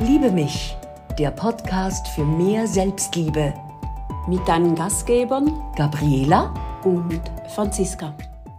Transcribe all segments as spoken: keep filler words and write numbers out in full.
Liebe mich, der Podcast für mehr Selbstliebe. Mit deinen Gastgebern Gabriela und Franziska.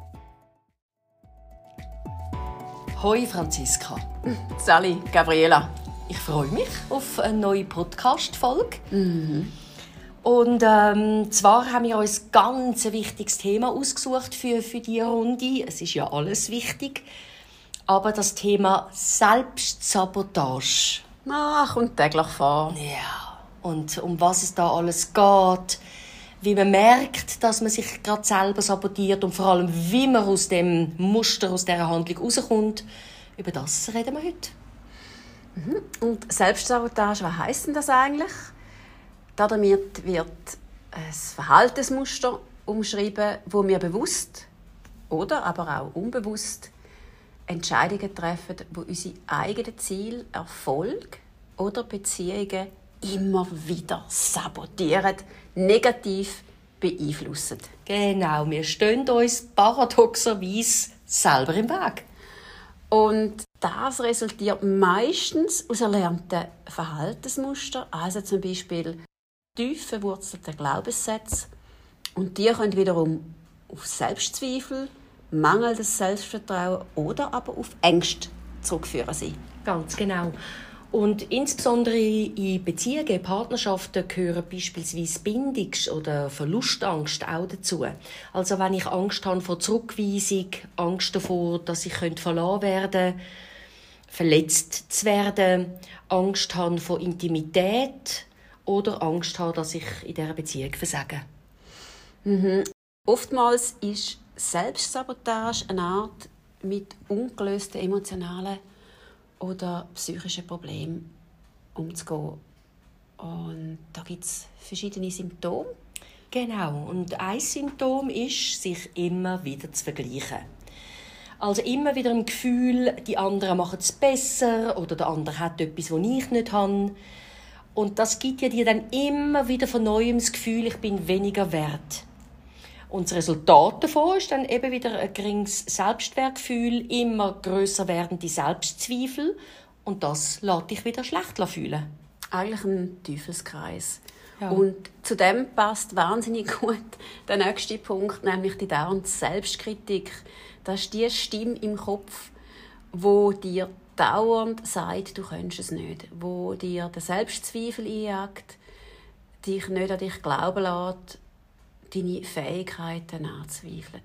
Hoi Franziska. Sally, Gabriela. Ich freue mich auf eine neue Podcast-Folge. Mhm. Und ähm, zwar haben wir uns ein ganz wichtiges Thema ausgesucht für, für diese Runde. Es ist ja alles wichtig. Aber das Thema Selbstsabotage. Ach, kommt täglich vor. Ja, und um was es da alles geht, wie man merkt, dass man sich gerade selber sabotiert und vor allem, wie man aus dem Muster, aus dieser Handlung rauskommt, über das reden wir heute. Mhm. Und Selbstsabotage, was heisst denn das eigentlich? Damit wird ein Verhaltensmuster umschrieben, wo wir bewusst oder aber auch unbewusst Entscheidungen treffen, die unsere eigenen Ziele, Erfolg oder Beziehungen immer wieder sabotieren, negativ beeinflussen. Genau, wir stehen uns paradoxerweise selber im Weg. Und das resultiert meistens aus erlernten Verhaltensmustern, also zum Beispiel tief verwurzelte Glaubenssätze. Und die können wiederum auf Selbstzweifel, mangelndes Selbstvertrauen oder aber auf Ängste zurückführen sein. Ganz genau. Und insbesondere in Beziehungen, Partnerschaften gehören beispielsweise Bindungs- oder Verlustangst auch dazu. Also wenn ich Angst habe vor Zurückweisung, Angst davor, dass ich verlassen werden könnte, verletzt zu werden, Angst habe vor Intimität oder Angst habe, dass ich in dieser Beziehung versage. Mhm. Oftmals ist Selbstsabotage eine Art, mit ungelösten emotionalen oder psychischen Problemen umzugehen. Und da gibt es verschiedene Symptome. Genau. Und ein Symptom ist, sich immer wieder zu vergleichen. Also immer wieder im Gefühl, die anderen machen es besser oder der andere hat etwas, was ich nicht habe. Und das gibt ja dir dann immer wieder von Neuem das Gefühl, ich bin weniger wert. Und das Resultat davon ist dann eben wieder ein geringes Selbstwertgefühl, immer grösser werdende Selbstzweifel und das lässt dich wieder schlecht fühlen. Eigentlich ein Teufelskreis. Ja. Und zu dem passt wahnsinnig gut der nächste Punkt, nämlich die dauernde Selbstkritik. Das ist die Stimme im Kopf, wo dir dauernd sagt, du könntest es nicht, wo dir den Selbstzweifel einjagt, dich nicht an dich glauben lässt, deine Fähigkeiten anzweifeln.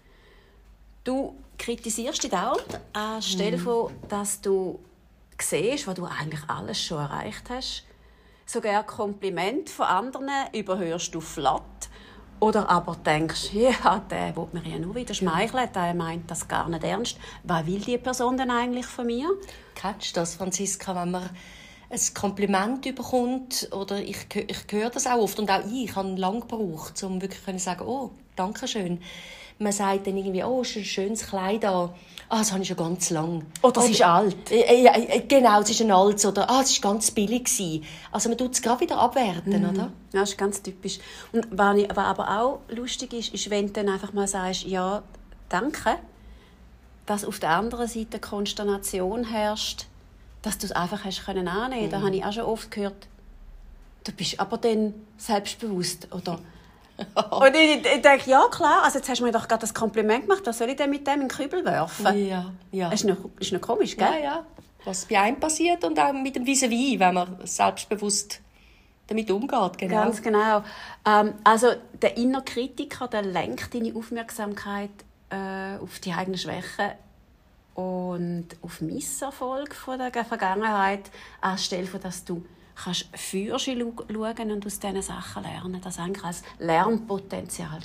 Du kritisierst dich dauernd anstelle von, dass du siehst, was du eigentlich alles schon erreicht hast. Sogar Kompliment von anderen überhörst du flatt. Oder aber denkst, ja, der will mir ja nur wieder schmeicheln, der meint das gar nicht ernst. Was will die Person denn eigentlich von mir? Kennst du das, Franziska, wenn man ein Kompliment bekommt, oder ich, ich höre das auch oft, und auch ich, ich habe lange gebraucht, um wirklich zu sagen, oh, danke schön. Man sagt dann irgendwie, oh, ist ein schönes Kleid an. Ah, das habe ich schon ganz lang. Oder es ist alt. Äh, äh, äh, genau, es ist ein altes. Oder ah, es war ganz billig gewesen. Also man tut es gerade wieder abwerten, mhm. oder? Ja, das ist ganz typisch. Und was aber auch lustig ist, ist, wenn du dann einfach mal sagst, ja, danke, dass auf der anderen Seite Konsternation herrscht, dass du es einfach hast können annehmen. Mhm. Da habe ich auch schon oft gehört, du bist aber dann selbstbewusst, oder? Und ich, ich denke, ja klar, also jetzt hast du mir doch gerade das Kompliment gemacht, was soll ich denn mit dem in den Kübel werfen? Ja, ja. Das ist noch, ist noch komisch, gell? Ja, ja. Was bei einem passiert und auch mit dem Vis-à-vis, wenn man selbstbewusst damit umgeht. Genau. Ganz genau. Ähm, also der innere Kritiker, der lenkt deine Aufmerksamkeit äh, auf die eigenen Schwächen und auf Misserfolg von der Vergangenheit, anstelle von, dass du kannst für sie schauen und aus diesen Sachen lernen, das eigentlich als Lernpotenzial war.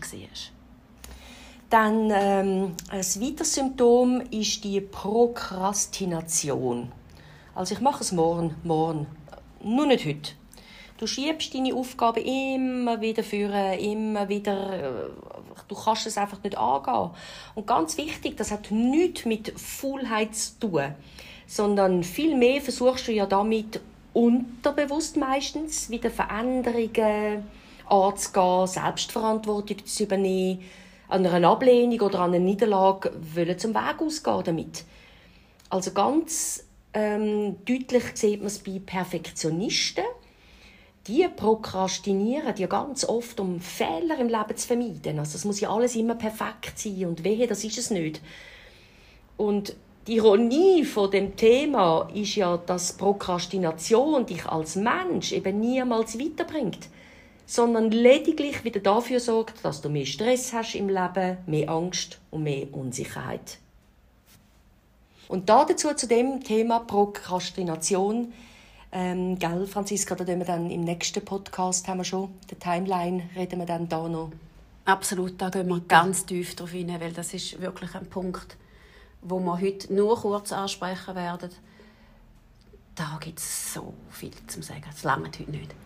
Dann ähm, ein weiteres Symptom ist die Prokrastination. Also ich mache es morgen, morgen, nur nicht heute. Du schiebst deine Aufgaben immer wieder führen, immer wieder. Du kannst es einfach nicht angehen. Und ganz wichtig, das hat nichts mit Faulheit zu tun, sondern vielmehr versuchst du ja damit unterbewusst meistens wieder Veränderungen anzugehen, Selbstverantwortung zu übernehmen, an einer Ablehnung oder an einer Niederlage wollen zum Weg ausgehen damit. Also ganz Ähm, deutlich sieht man es bei Perfektionisten. Die prokrastinieren ja ganz oft, um Fehler im Leben zu vermeiden. Also es muss ja alles immer perfekt sein und wehe, das ist es nicht. Und die Ironie von dem Thema ist ja, dass Prokrastination dich als Mensch eben niemals weiterbringt, sondern lediglich wieder dafür sorgt, dass du mehr Stress hast im Leben, mehr Angst und mehr Unsicherheit. Und dazu zu dem Thema Prokrastination, ähm, gell, Franziska, da reden wir dann im nächsten Podcast, haben wir schon, der Timeline, reden wir dann da noch. Absolut, da gehen wir ganz tief drauf rein, weil das ist wirklich ein Punkt, wo wir heute nur kurz ansprechen werden. Da gibt es so viel zu sagen, das langt heute nicht.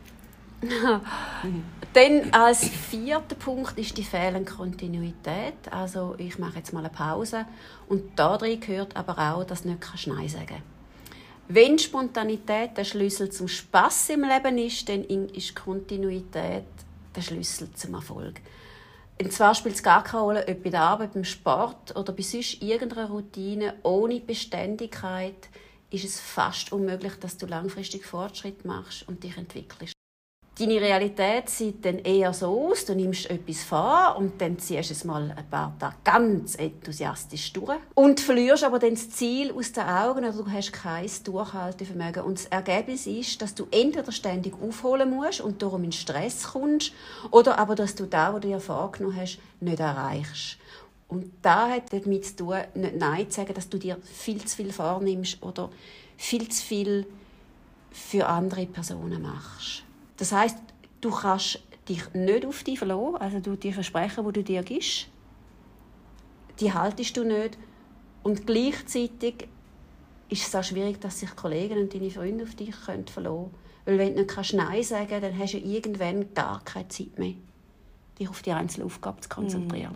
Dann als vierter Punkt ist die fehlende Kontinuität. Also ich mache jetzt mal eine Pause. Und da drin gehört aber auch, dass du nicht Nein sagen kannst. Wenn Spontanität der Schlüssel zum Spass im Leben ist, dann ist Kontinuität der Schlüssel zum Erfolg. Und zwar spielt es gar keine Rolle, ob bei der Arbeit, beim Sport oder bei sonst irgendeiner Routine. Ohne Beständigkeit ist es fast unmöglich, dass du langfristig Fortschritt machst und dich entwickelst. Deine Realität sieht dann eher so aus, du nimmst etwas vor und dann ziehst du es mal ein paar Tage ganz enthusiastisch durch und verlierst aber dann das Ziel aus den Augen oder du hast kein Durchhaltevermögen. Und das Ergebnis ist, dass du entweder ständig aufholen musst und darum in Stress kommst oder aber, dass du das, was du dir vorgenommen hast, nicht erreichst. Und das hat damit zu tun, nicht Nein zu sagen, dass du dir viel zu viel vornimmst oder viel zu viel für andere Personen machst. Das heisst, du kannst dich nicht auf dich verlassen, also du die Versprechen, die du dir gibst, die haltest du nicht. Und gleichzeitig ist es auch schwierig, dass sich Kollegen und deine Freunde auf dich verlassen können. Weil wenn du nicht Nein sagen kannst, dann hast du irgendwann gar keine Zeit mehr, dich auf die einzelne Aufgabe zu konzentrieren.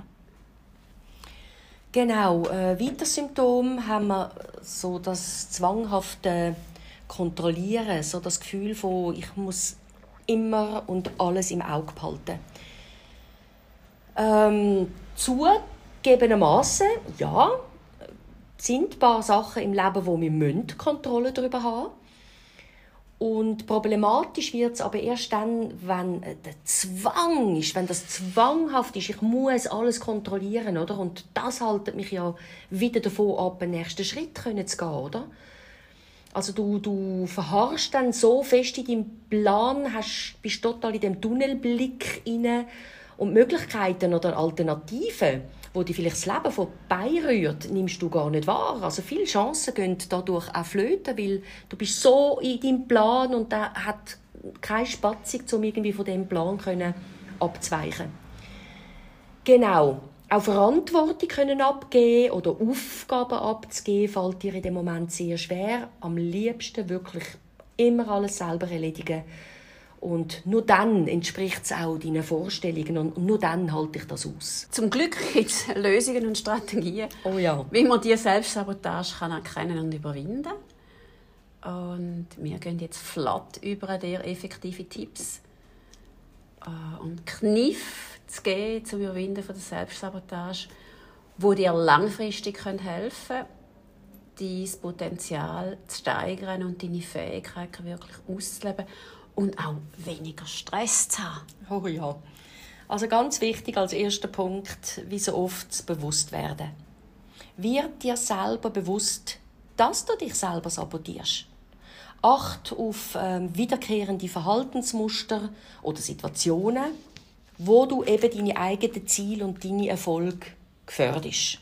Genau, äh, weiteres Symptom haben wir so das zwanghafte Kontrollieren, so das Gefühl von, ich muss immer und alles im Auge behalten. Ähm, zugegebenermaßen, ja, sind ein paar Sachen im Leben, wo wir Kontrolle darüber haben müssen. Und problematisch wird es aber erst dann, wenn der Zwang ist, wenn das zwanghaft ist, ich muss alles kontrollieren, oder? Und das hält mich ja wieder davon ab, den nächsten Schritt zu gehen, oder? Also du, du verharrst dann so fest in deinem Plan, hast, bist total in dem Tunnelblick inne und Möglichkeiten oder Alternativen, wo dir vielleicht das Leben vorbeirührt, nimmst du gar nicht wahr. Also viele Chancen gehen dadurch auch flöten, weil du bist so in deinem Plan und der hat keine Spatzung, um irgendwie von diesem Plan abzuweichen. Genau. Auch Verantwortung können abgeben oder Aufgaben abzugeben, fällt dir in dem Moment sehr schwer. Am liebsten wirklich immer alles selber erledigen. Und nur dann entspricht es auch deinen Vorstellungen und nur dann halte ich das aus. Zum Glück gibt es Lösungen und Strategien, oh ja. wie man diese Selbstsabotage kann erkennen und überwinden kann. Und wir gehen jetzt flott über dir effektive Tipps und Kniffe zu geben zum Überwinden von der Selbstsabotage, die dir langfristig helfen können, dein Potenzial zu steigern und deine Fähigkeiten wirklich auszuleben und auch weniger Stress zu haben. Oh ja. Also ganz wichtig als erster Punkt, wie so oft, das Bewusstwerden. Wird dir selber bewusst, dass du dich selber sabotierst. Acht auf ähm, wiederkehrende Verhaltensmuster oder Situationen, wo du eben deine eigenen Ziele und deine Erfolge gefährdest.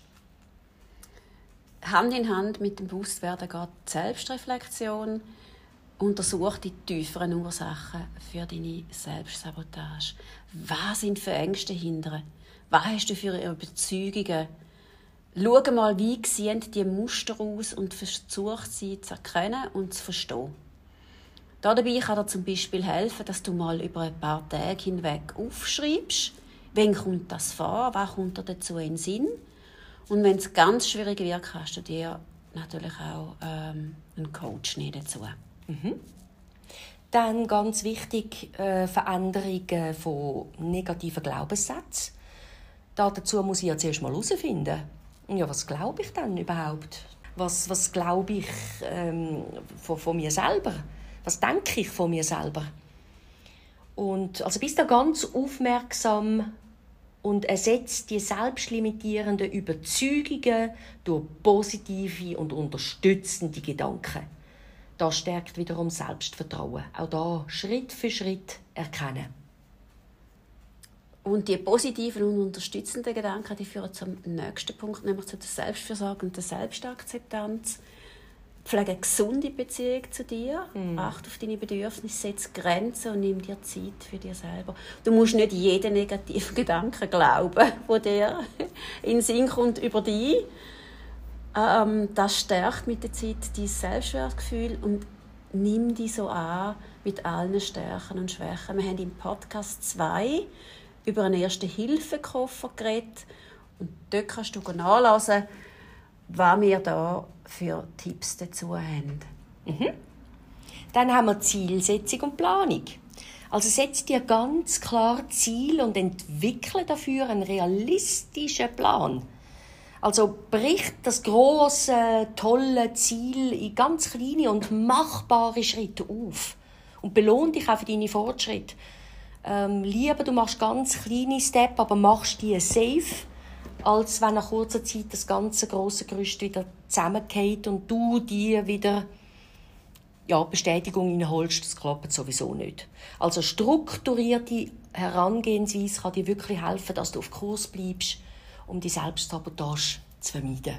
Hand in Hand mit dem Bewusstwerden geht die Selbstreflexion. Untersuch die tieferen Ursachen für deine Selbstsabotage. Was sind für Ängste dahinter? Was hast du für Überzeugungen? Schau mal, wie sehen die Muster aus und versuch sie zu erkennen und zu verstehen. Dabei kann dir zum Beispiel helfen, dass du mal über ein paar Tage hinweg aufschreibst, wann kommt das vor, was kommt dir dazu in den Sinn. Und wenn es ganz schwierig wird, kannst du dir natürlich auch ähm, einen Coach nehmen dazu. Mhm. Dann ganz wichtig, äh, Veränderungen von negativen Glaubenssätzen. Dazu muss ich ja zuerst mal herausfinden, ja, was glaube ich denn überhaupt? Was, was glaube ich ähm, von, von mir selber? Was denke ich von mir selber? Und also bist da ganz aufmerksam und ersetzt die selbstlimitierenden Überzeugungen durch positive und unterstützende Gedanken. Das stärkt wiederum Selbstvertrauen. Auch da Schritt für Schritt erkennen. Und die positiven und unterstützenden Gedanken, die führen zum nächsten Punkt, nämlich zu der Selbstfürsorge und der Selbstakzeptanz. Pflege eine gesunde Beziehung zu dir, mm. achte auf deine Bedürfnisse, setze Grenzen und nimm dir Zeit für dich selber. Du musst nicht jeden negativen Gedanken glauben, der dir in den Sinn kommt über dich. Ähm, das stärkt mit der Zeit dein Selbstwertgefühl und nimm dich so an mit allen Stärken und Schwächen. Wir haben im Podcast zwei über einen Erste-Hilfe-Koffer geredet und dort kannst du nachlesen, was wir da für Tipps dazu haben. Mhm. Dann haben wir Zielsetzung und Planung. Also setz dir ganz klar Ziel und entwickle dafür einen realistischen Plan. Also brich das große, tolle Ziel in ganz kleine und machbare Schritte auf und belohn dich auch für deine Fortschritte. Ähm, lieber, du machst ganz kleine Steps, aber machst die safe, als wenn nach kurzer Zeit das ganze große Gerüst wieder zusammenfällt und du dir wieder ja, Bestätigung reinholst, das klappt sowieso nicht. Also strukturierte Herangehensweise kann dir wirklich helfen, dass du auf Kurs bleibst, um die Selbstsabotage zu vermeiden.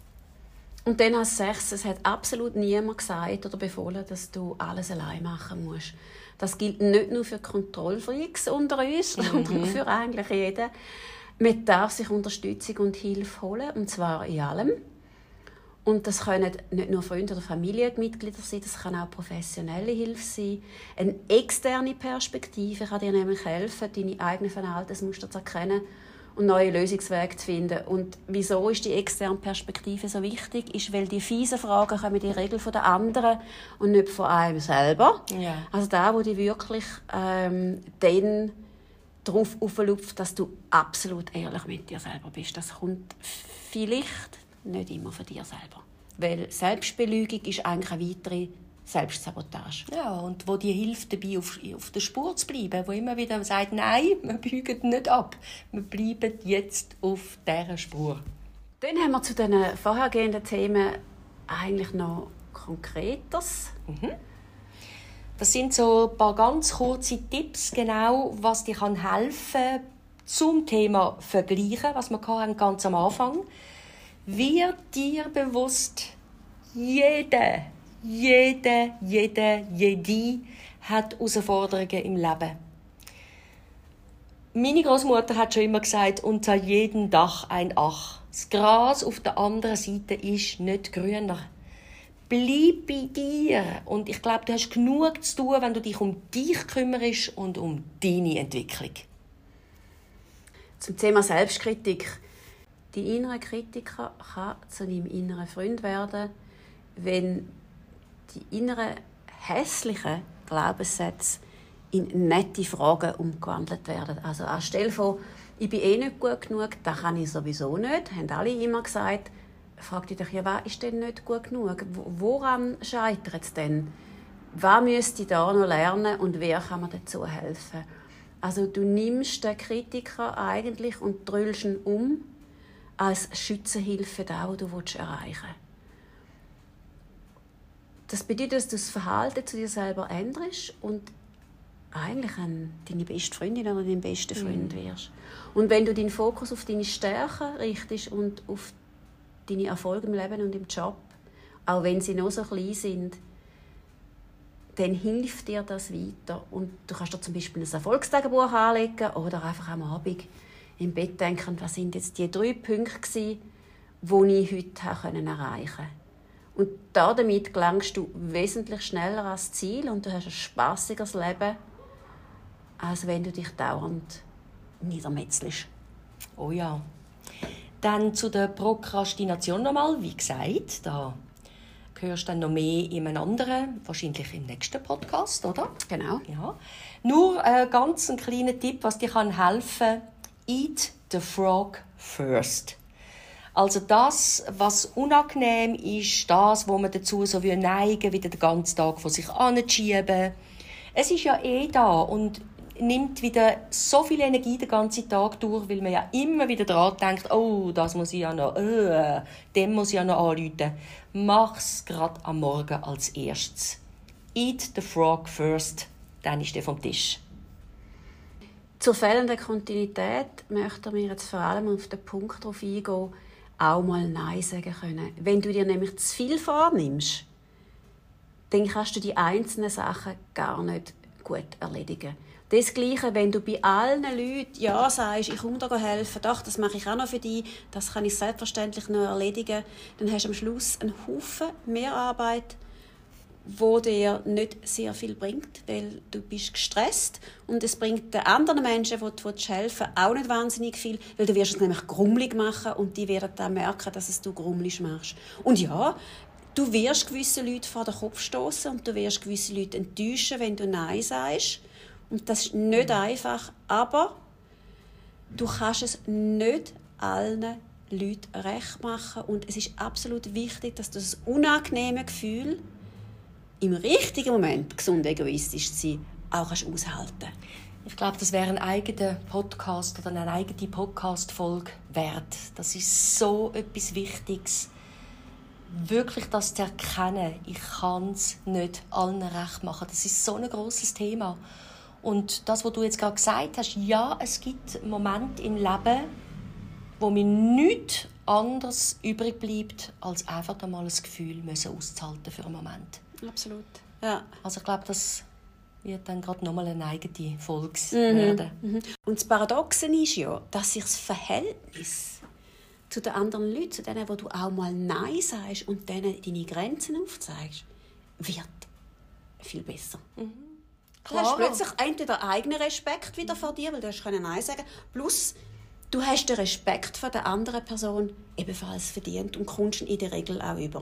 Und dann als sechstes, es hat absolut niemand gesagt oder befohlen, dass du alles allein machen musst. Das gilt nicht nur für Kontrollfreaks unter uns, mhm. sondern für eigentlich jeden. Man darf sich Unterstützung und Hilfe holen, und zwar in allem. Und das können nicht nur Freunde oder Familienmitglieder sein, das kann auch professionelle Hilfe sein. Eine externe Perspektive kann dir nämlich helfen, deine eigenen Verhaltensmuster zu erkennen und neue Lösungswege zu finden. Und wieso ist die externe Perspektive so wichtig? Ist, weil die fiesen Fragen kommen in der Regel von den anderen und nicht von einem selber. Ja. Also da, wo die wirklich ähm, dann darauf auflupft, dass du absolut ehrlich mit dir selber bist. Das kommt vielleicht nicht immer von dir selber. Weil Selbstbelügung ist eigentlich eine weitere Selbstsabotage. Ja, und wo dir hilft, dabei auf, auf der Spur zu bleiben, wo immer wieder sagt, nein, wir biegen nicht ab. Wir bleiben jetzt auf dieser Spur. Dann haben wir zu den vorhergehenden Themen eigentlich noch Konkretes. Mhm. Das sind so ein paar ganz kurze Tipps, genau, was dir helfen kann zum Thema Vergleichen, was wir ganz am Anfang hatten. Wird dir bewusst, jeder, jede, jede, jede hat Herausforderungen im Leben. Meine Großmutter hat schon immer gesagt, unter jedem Dach ein Ach. Das Gras auf der anderen Seite ist nicht grüner. Bleib bei dir. Und ich glaube, du hast genug zu tun, wenn du dich um dich kümmerst und um deine Entwicklung. Zum Thema Selbstkritik. Die innere Kritiker kann zu deinem inneren Freund werden, wenn die inneren hässlichen Glaubenssätze in nette Fragen umgewandelt werden. Also anstelle von «Ich bin eh nicht gut genug», «Das kann ich sowieso nicht», haben alle immer gesagt. Frag dich doch, ja, was ist denn nicht gut genug? Woran scheitert es denn? Was müsste ich da noch lernen und wer kann mir dazu helfen? Also du nimmst den Kritiker eigentlich und drüllst ihn um als Schützenhilfe da, die du erreichen willst. Das bedeutet, dass du das Verhalten zu dir selber änderst und eigentlich deine beste Freundin oder dein bester Freund wirst. Und wenn du deinen Fokus auf deine Stärken richtest und auf deine Erfolge im Leben und im Job, auch wenn sie noch so klein sind, dann hilft dir das weiter. Und du kannst dir zum Beispiel ein Erfolgstagebuch anlegen oder einfach am Abend im Bett denken, was sind jetzt die drei Punkte, die ich heute erreichen konnte. Und damit gelangst du wesentlich schneller ans Ziel und du hast ein spassigeres Leben, als wenn du dich dauernd niedermetzelst. Oh ja. Dann zu der Prokrastination nochmal. Wie gesagt, da hörst du dann noch mehr in einem anderen, wahrscheinlich im nächsten Podcast, oder? Genau. Ja. Nur ein ganz ein kleiner Tipp, was dir helfen kann. Eat the frog first. Also das, was unangenehm ist, das, wo man dazu so neigen, wieder den ganzen Tag von sich anzuschieben. Es ist ja eh da und nimmt wieder so viel Energie den ganzen Tag durch, weil man ja immer wieder daran denkt, oh, das muss ich ja noch, äh, dem muss ich ja noch anrufen. Mach's gerade am Morgen als erstes. Eat the frog first, dann ist der vom Tisch. Zur fehlenden Kontinuität möchten wir jetzt vor allem auf den Punkt darauf eingehen, auch mal Nein sagen können. Wenn du dir nämlich zu viel vornimmst, dann kannst du die einzelnen Sachen gar nicht gut erledigen. Das Gleiche, wenn du bei allen Leuten Ja sagst, ich komme dir helfen, doch, das mache ich auch noch für dich, das kann ich selbstverständlich noch erledigen, dann hast du am Schluss einen Haufen Mehrarbeit, wo dir nicht sehr viel bringt, weil du bist gestresst und es bringt den anderen Menschen, die du helfen willst, auch nicht wahnsinnig viel, weil du wirst es nämlich grummelig machen und die werden dann merken, dass es du grummelig machst. Und ja, du wirst gewisse Leute vor den Kopf stoßen und du wirst gewisse Leute enttäuschen, wenn du Nein sagst. Und das ist nicht einfach, aber du kannst es nicht allen Leuten recht machen. Und es ist absolut wichtig, dass du das unangenehme Gefühl, im richtigen Moment gesund egoistisch zu sein, auch aushalten kannst. Ich glaube, das wäre ein eigener Podcast oder eine eigene Podcast-Folge wert. Das ist so etwas Wichtiges. Wirklich das zu erkennen, ich kann es nicht allen recht machen. Das ist so ein grosses Thema. Und das, was du jetzt gerade gesagt hast, ja, es gibt Momente im Leben, wo mir nichts anderes übrig bleibt, als einfach einmal ein Gefühl müssen auszuhalten für einen Moment. Absolut, ja. Also ich glaube, das wird dann gerade nochmal eine eigene Folge mhm. werden. Mhm. Und das Paradoxe ist ja, dass sich das Verhältnis zu den anderen Leuten, zu denen, wo du auch mal Nein sagst und denen deine Grenzen aufzeigst, wird viel besser. Mhm. Du hast plötzlich entweder eigenen Respekt wieder vor dir, weil du hast Nein sagen können, plus du hast den Respekt vor der anderen Person ebenfalls verdient und kommst ihn in der Regel auch über.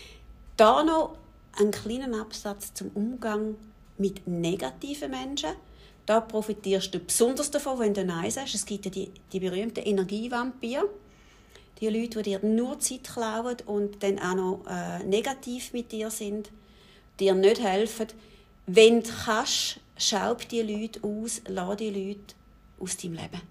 Da noch einen kleinen Absatz zum Umgang mit negativen Menschen. Da profitierst du besonders davon, wenn du Nein sagst. Es gibt ja die, die berühmten Energievampire. Die Leute, die dir nur Zeit klauen und dann auch noch äh, negativ mit dir sind, dir nicht helfen. Wenn du kannst, schaub die Leute aus, lass die Leute aus deinem Leben.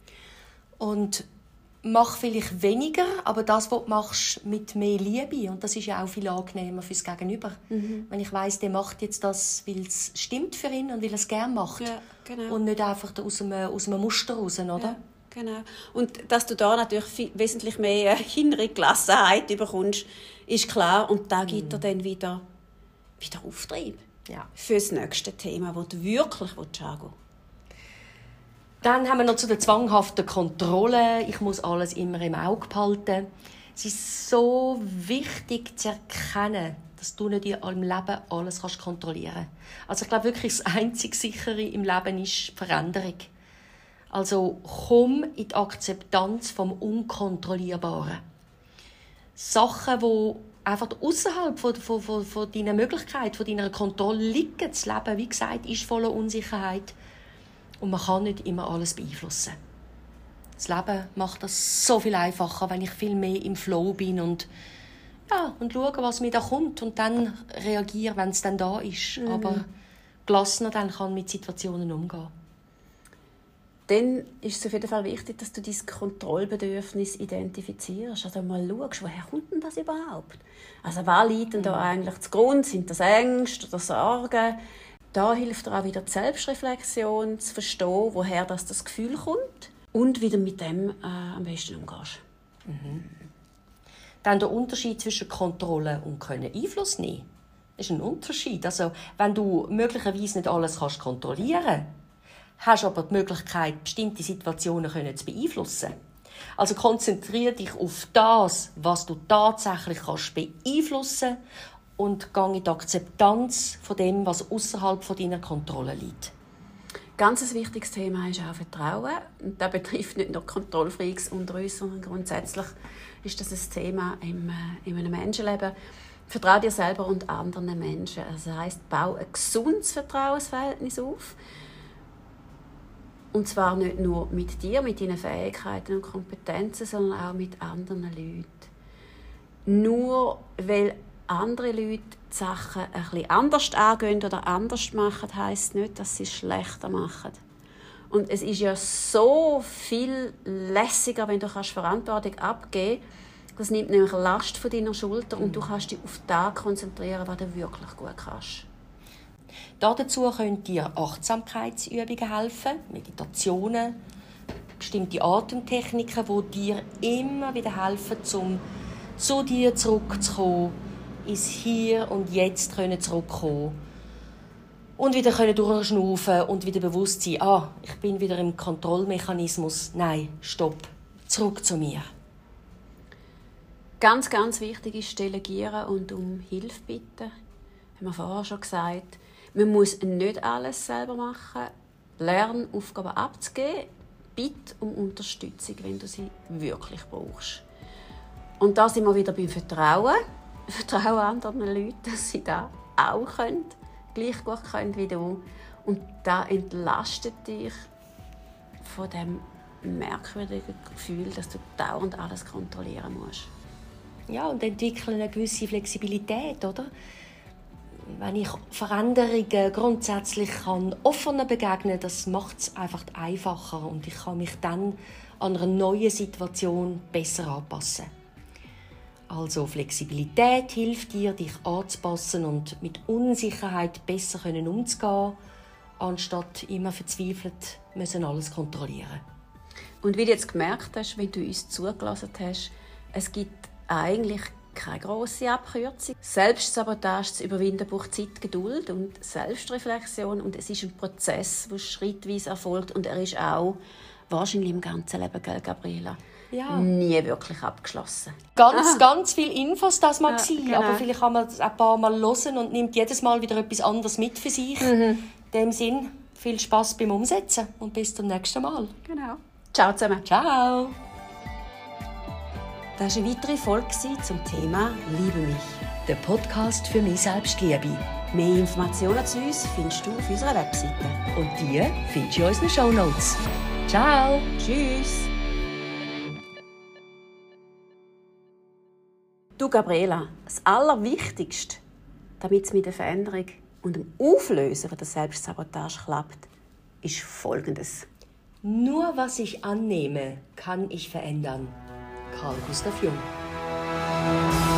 Und mach vielleicht weniger, aber das, was du machst, mit mehr Liebe. Und das ist ja auch viel angenehmer fürs Gegenüber. Mhm. Wenn ich weiss, der macht jetzt das, weil es stimmt für ihn und weil er es gerne macht. Ja, genau. Und nicht einfach aus einem, aus einem Muster raus, oder? Ja, genau. Und dass du da natürlich viel, wesentlich mehr innere Gelassenheit bekommst, ist klar. Und da gibt mhm. er dann wieder, wieder Auftrieb. Ja. Für das nächste Thema, das du wirklich angehen willst. Dann haben wir noch zu der zwanghaften Kontrolle. Ich muss alles immer im Auge behalten. Es ist so wichtig zu erkennen, dass du nicht in allem Leben alles kontrollieren kannst. Also ich glaube wirklich, das einzig Sichere im Leben ist Veränderung. Also komm in die Akzeptanz vom Unkontrollierbaren. Sachen, die einfach außerhalb von, von, von, von deiner Möglichkeit, von deiner Kontrolle liegen. Das Leben, wie gesagt, ist voller Unsicherheit. Und man kann nicht immer alles beeinflussen. Das Leben macht das so viel einfacher, wenn ich viel mehr im Flow bin und, ja, und schaue, was mir da kommt und dann reagiere, wenn es dann da ist. Mhm. Aber gelassener dann kann mit Situationen umgehen. Dann ist es auf jeden Fall wichtig, dass du dein Kontrollbedürfnis identifizierst. Also mal schaust, woher kommt denn das überhaupt? Also was liegt denn da eigentlich zugrunde? Sind das Ängste oder Sorgen? Da hilft dir auch wieder die Selbstreflexion, zu verstehen, woher das, das Gefühl kommt und wie du mit dem äh, am besten umgehst. Mhm. Dann der Unterschied zwischen Kontrolle und können Einfluss nehmen. Das ist ein Unterschied. Also, wenn du möglicherweise nicht alles kannst kontrollieren kannst, hast aber die Möglichkeit, bestimmte Situationen zu beeinflussen. Also konzentriere dich auf das, was du tatsächlich kannst beeinflussen und geh in die Akzeptanz von dem, was außerhalb von deiner Kontrolle liegt. Ganz ein wichtiges Thema ist auch Vertrauen. Und das betrifft nicht nur Kontrollfreaks unter uns, sondern grundsätzlich ist das ein Thema im, äh, in einem Menschenleben. Vertraue dir selber und anderen Menschen. Also das heisst, baue ein gesundes Vertrauensverhältnis auf. Und zwar nicht nur mit dir, mit deinen Fähigkeiten und Kompetenzen, sondern auch mit anderen Leuten. Nur weil andere Leute die Sachen ein bisschen anders angehen oder anders machen, heisst nicht, dass sie es schlechter machen. Und es ist ja so viel lässiger, wenn du Verantwortung abgeben kannst. Das nimmt nämlich Last von deiner Schulter und du kannst dich auf das konzentrieren, was du wirklich gut kannst. Dazu können dir Achtsamkeitsübungen helfen, Meditationen, bestimmte Atemtechniken, die dir immer wieder helfen, um zu dir zurückzukommen, ins Hier und Jetzt zurückzukommen und wieder durchschnaufen und wieder bewusst sein, ah, ich bin wieder im Kontrollmechanismus. Nein, stopp, zurück zu mir. Ganz, ganz wichtig ist Delegieren und um Hilfe bitten. Haben wir vorher schon gesagt. Man muss nicht alles selber machen. Lern, Aufgaben abzugeben. Bitte um Unterstützung, wenn du sie wirklich brauchst. Und da sind wir wieder beim Vertrauen. Vertraue anderen Leuten, dass sie das auch können, gleich gut können wie du. Und das entlastet dich von dem merkwürdigen Gefühl, dass du dauernd alles kontrollieren musst. Ja, und entwickeln eine gewisse Flexibilität, oder? Wenn ich Veränderungen grundsätzlich kann offener begegnen, das macht es einfach einfacher und ich kann mich dann an einer neuen Situation besser anpassen. Also Flexibilität hilft dir, dich anzupassen und mit Unsicherheit besser umzugehen, anstatt immer verzweifelt müssen alles kontrollieren. Und wie du jetzt gemerkt hast, wenn du uns zugelassen hast, es gibt eigentlich keine grosse Abkürzung. Selbstsabotage zu überwinden braucht Zeit, Geduld und Selbstreflexion. Und es ist ein Prozess, der schrittweise erfolgt. Und er ist auch wahrscheinlich im ganzen Leben, gell, Gabriela, ja. nie wirklich abgeschlossen. Ganz, ganz viele Infos das mal ja, gewesen, genau. Aber vielleicht kann man es ein paar Mal hören und nimmt jedes Mal wieder etwas anderes mit für sich. Mhm. In dem Sinn, viel Spass beim Umsetzen und bis zum nächsten Mal. Genau. Ciao zusammen. Ciao. Das war eine weitere Folge zum Thema «Liebe mich». Der Podcast für mehr Selbstliebe. Mehr Informationen zu uns findest du auf unserer Webseite. Und die findest du in unseren Shownotes. Ciao. Tschüss. Du, Gabriela, das Allerwichtigste, damit es mit der Veränderung und dem Auflösen der Selbstsabotage klappt, ist Folgendes. Nur was ich annehme, kann ich verändern. Carl Gustav Jung.